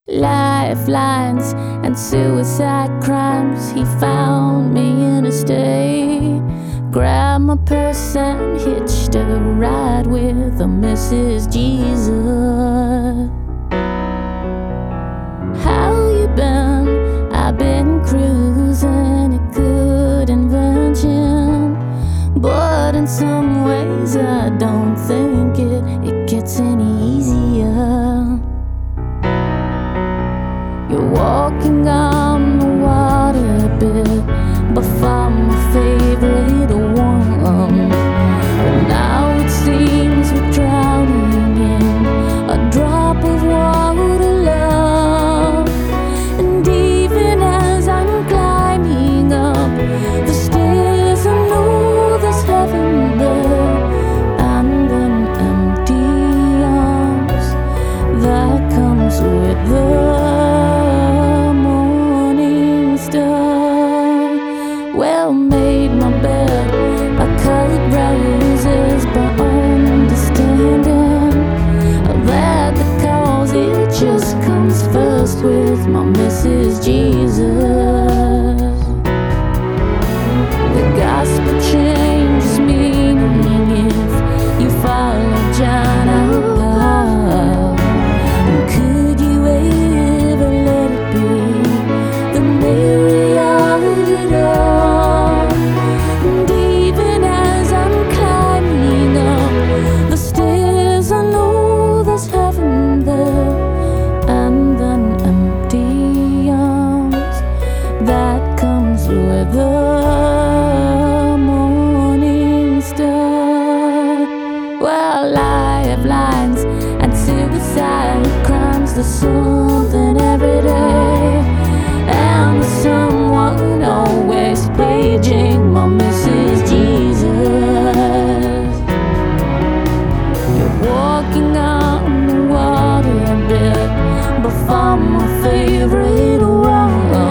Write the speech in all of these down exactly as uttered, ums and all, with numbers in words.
Lifelines and suicide crimes. He found me in a state. Grabbed my purse and hitched a ride with a Missus Jesus. How you been? I've been cruising, a good invention, but in some ways I don't think it, it gets any easier. You're walking on the water a bit, but I'm my favorite one. But now it seems we're drowning in a drop of water, love. And even as I'm climbing up the stairs, I know there's heaven there, and an empty arms that comes with the well, made my bed, I colored roses, but understanding that the cause, it just comes first with my Missus Jesus. The gospel changes meaning if you follow John out loud. And could you ever let it be the Mary of it all? That comes with the morning star. Well, lifelines and suicide crimes, there's something every day, and there's someone always paging my Missus Jesus. You're walking on the water a bit, but for my favorite one.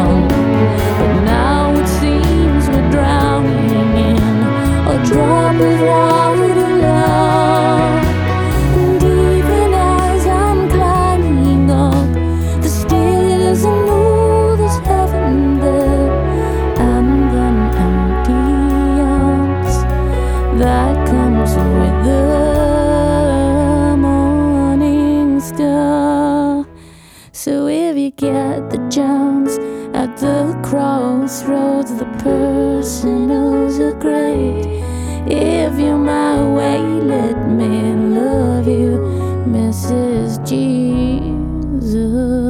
Drop of water, love. And even as I'm climbing up the stairs, I know there's heaven there, and an empty arms that comes with the morning star. So if you get the chance at the crossroads, the personals are great. If you're my way, let me love you, Missus Jesus.